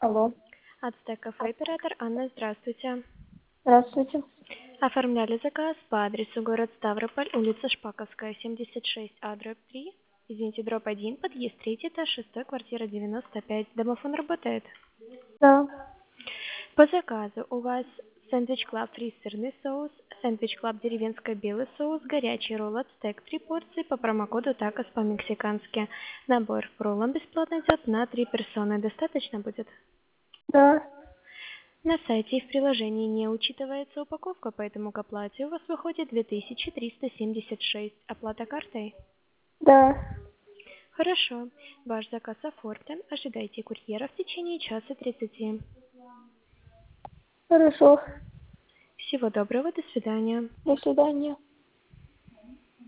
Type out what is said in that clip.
Алло, Ацтек Кафе, оператор Анна, здравствуйте. здравствуйте. Оформляли заказ по адресу город Ставрополь, улица Шпаковская, 76А, дробь 3. Извините, дробь 1, подъезд 3, этаж 6, квартира 95. Домофон работает? Да, По заказу у вас сэндвич клаб фри сырный соус, сэндвич клаб деревенская белый соус, горячий ролл ацтек 3 порции по промокоду такос по-мексикански. Набор к роллам бесплатно идет на 3 персоны. Достаточно будет? да, На сайте и в приложении не учитывается упаковка, поэтому к оплате у вас выходит 2376. Оплата картой? да. Хорошо. Ваш заказ оформлен. Ожидайте курьера в течение часа 30. Хорошо. Всего доброго. До свидания. До свидания.